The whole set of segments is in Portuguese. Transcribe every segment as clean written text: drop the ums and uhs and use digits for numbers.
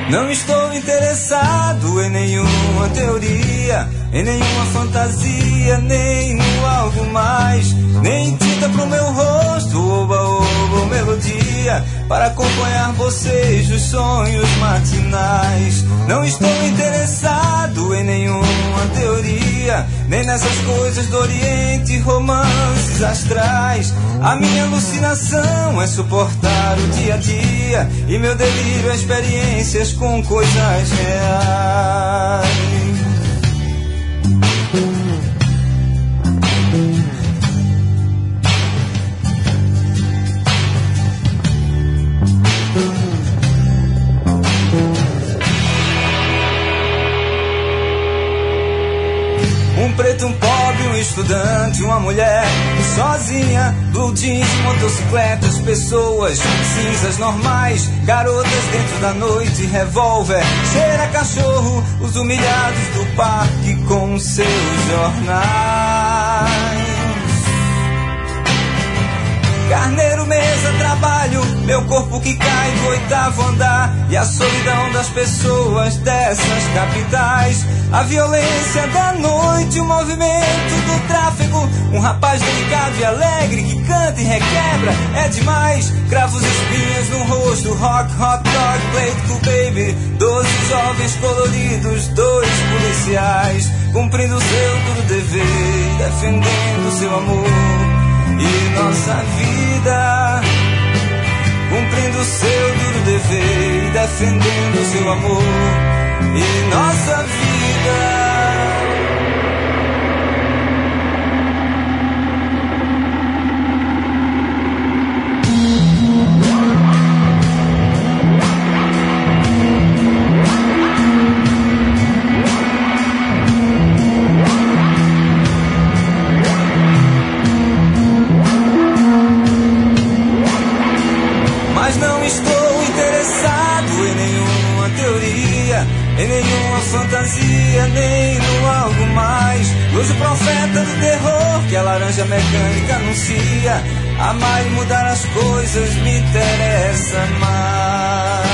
Não estou interessado em nenhuma teoria, em nenhuma fantasia, nem no algo mais, nem tinta pro meu rosto, oba-oba, melodia, para acompanhar bocejos, sonhos matinais. Não estou interessado em nenhuma teoria, nem nessas coisas do Oriente, romances astrais. A minha alucinação é suportar o dia a dia, e meu delírio é experiências com coisas reais. Um preto, um pobre, um estudante, uma mulher sozinha, blue jeans, motocicletas, pessoas cinzas normais, garotas dentro da noite, revólver, cheira cachorro, os humilhados do parque com seus jornais. Carneiro, mesa, trabalho, meu corpo que cai do 8º andar, e a solidão das pessoas dessas capitais. A violência da noite, o movimento do tráfego, um rapaz delicado e alegre que canta e requebra, é demais. Cravos, espinhas no rosto, rock, hot dog, plate, cool baby, 12 jovens coloridos, 2 policiais, cumprindo seu duro dever, defendendo seu amor e nossa vida, cumprindo seu duro dever, defendendo seu amor e nossa vida. Mas não estou interessado em nenhuma teoria, em nenhuma fantasia, nem no algo mais. Luz o profeta do terror que a laranja mecânica anuncia. Amar e mudar as coisas me interessa mais.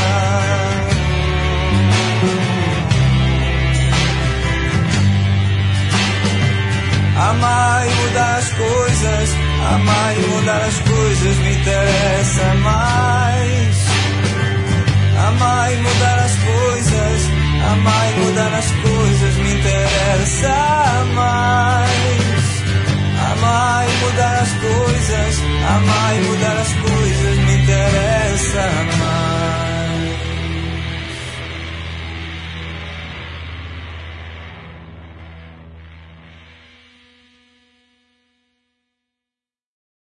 Amar e mudar as coisas, amar e mudar as coisas me interessa mais. Amar e mudar as coisas, amar e mudar as coisas me interessa mais. Amar e mudar as coisas.